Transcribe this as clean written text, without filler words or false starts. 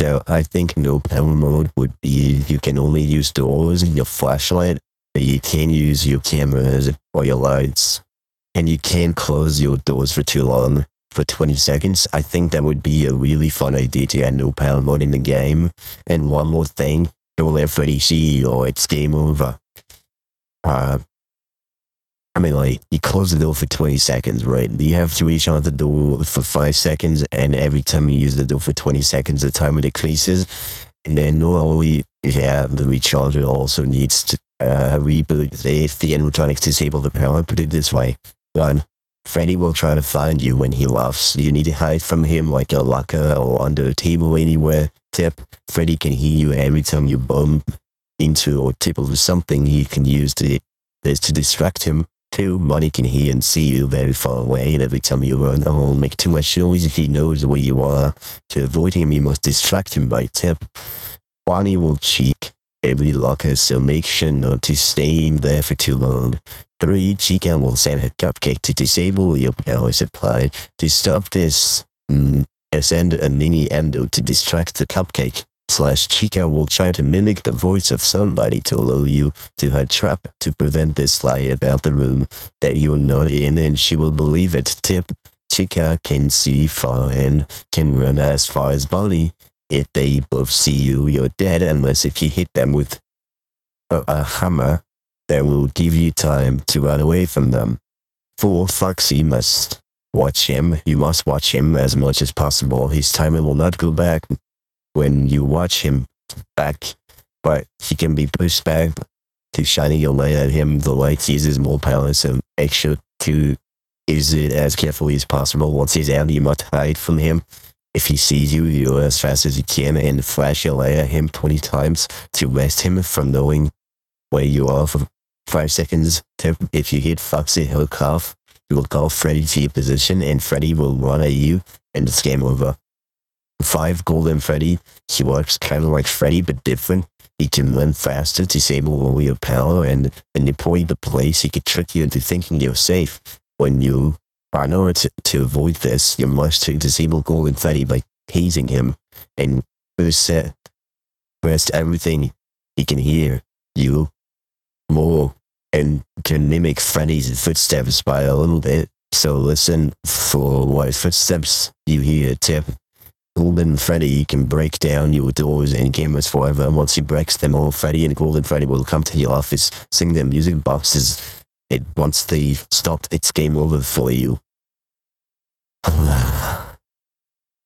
So I think no power mode would be you can only use doors and your flashlight, but you can use your cameras or your lights, and you can't close your doors for too long, for 20 seconds. I think that would be a really fun idea to add no power mode in the game. And one more thing, don't let Freddy see you or it's game over. You close the door for 20 seconds, right? You have to reach out the door for 5 seconds, and every time you use the door for 20 seconds, the timer decreases. And then normally, the recharger also needs to reboot if the animatronics disable the power. Put it this way, one, Freddy will try to find you when he laughs. You need to hide from him like a locker or under a table anywhere. Tip, Freddy can hear you every time you bump into or tip over something. He can use this to distract him. 2, Money can hear and see you very far away, and every time you run or make too much noise, if he knows where you are. To avoid him, you must distract him by tip. Bonnie will cheek every locker, so make sure not to stay in there for too long. 3, Chica will send her cupcake to disable your power supply. To stop this, send a mini endo to distract the cupcake. Chica will try to mimic the voice of somebody to lure you to her trap to prevent this lie about the room that you're not in, and she will believe it. Tip, Chica can see far and can run as far as Bonnie. If they both see you, you're dead unless if you hit them with a hammer that will give you time to run away from them. 4, Foxy must watch him. You must watch him as much as possible. His timer will not go back when you watch him back, but he can be pushed back to shining your light at him. The light uses more power, so make sure to use it as carefully as possible. Once he's out, you must hide from him. If he sees you, you're as fast as you can and flash your light at him 20 times to arrest him from knowing where you are for 5 seconds. Tip, if you hit Foxy, he'll cough. You will call Freddy to your position, and Freddy will run at you, and it's game over. 5, Golden Freddy. He works kind of like Freddy, but different. He can run faster, disable all your power, and manipulate the place. He can trick you into thinking you're safe. When you are in order to avoid this, you must disable Golden Freddy by hazing him, and first everything he can hear you more, and can mimic Freddy's footsteps by a little bit. So listen for what footsteps you hear. Tip, Golden Freddy can break down your doors and cameras forever. Once he breaks them all, Freddy and Golden Freddy will come to your office, sing their music boxes. Once they've stopped, it's game over for you.